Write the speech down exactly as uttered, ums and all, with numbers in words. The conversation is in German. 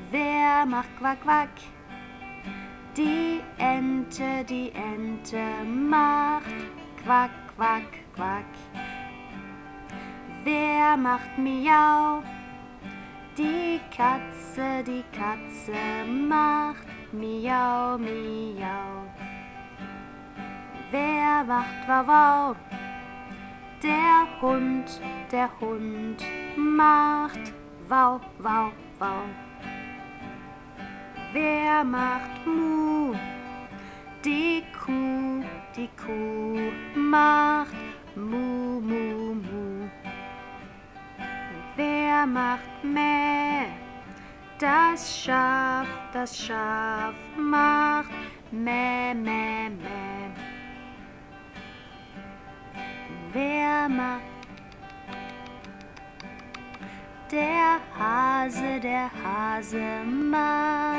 Wer macht Quack, Quack? Die Ente, die Ente macht Quack, Quack, Quack. Wer macht Miau? Die Katze, die Katze macht Miau, Miau. Wer macht Wow, wow? Der Hund, der Hund macht Wow, wow, wow. Wer macht Mu? Die Kuh, die Kuh macht Mu, Mu, Mu. Wer macht Mäh? Das Schaf, das Schaf macht Mäh, Mäh, Mäh. Wer macht? Der Hase, der Hase macht